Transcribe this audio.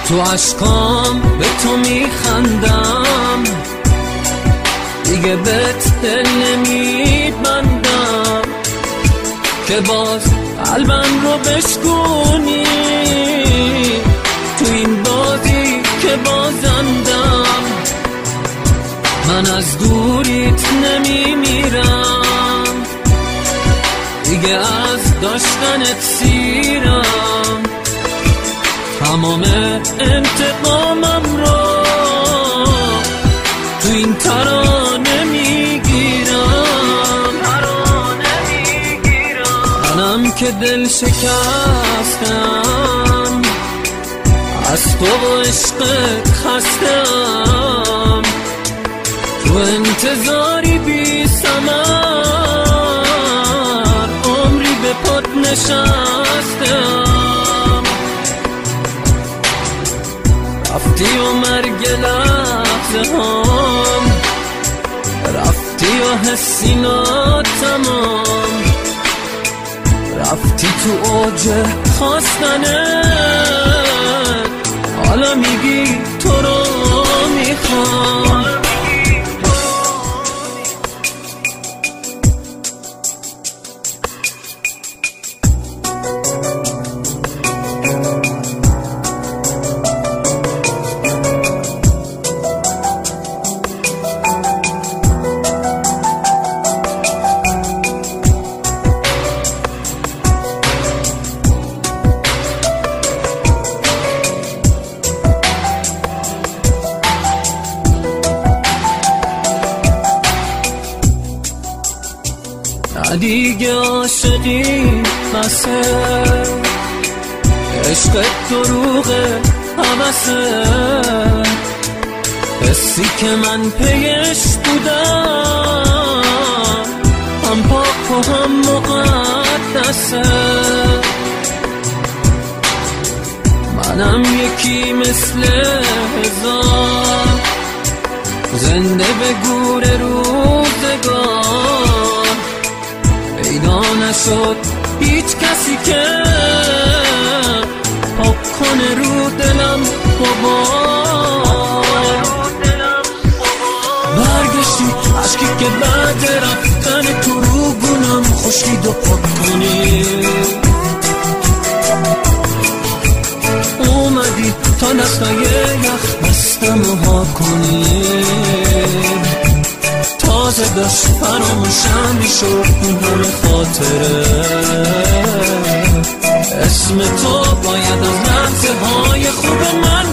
تو عشقام به تو میخندم، دیگه بهت دل نمیبندم که باز قلبم رو بشکونی. تو این بازی که بازندم، من از دوریت نمیمیرم، دیگه از داشتنت سیرم. تمام انتقامم رو تو این ترانه میگیرم. منم که دل شکستم، از تو و عشقت خستم، تو انتظاری بی ثمر عمری به پات نشستم. رفتی و مرگ لحظه هم، رفتی و حسینا تمام، رفتی تو اوج خواستنت، حالا میگی تو رو میخوام. دیگه عاشقی بسه، عشقت دروغه حوثه، حسی که من پیش بودم هم پاک و هم مقدسه. منم یکی مثل هزار، زنده به گور روزگار، پیدا نشد هیچ کسی که پاک کنه رو دلم غبار. برگشتی عشقی که بعد رفتن تو رو گونم خشکید و پاک کنی. اومدی تا دستای یخ بستم و ها کنی، تازه داشت فراموشم میشد اون همه خاطره. اسم تو باید از لحظه های خوب من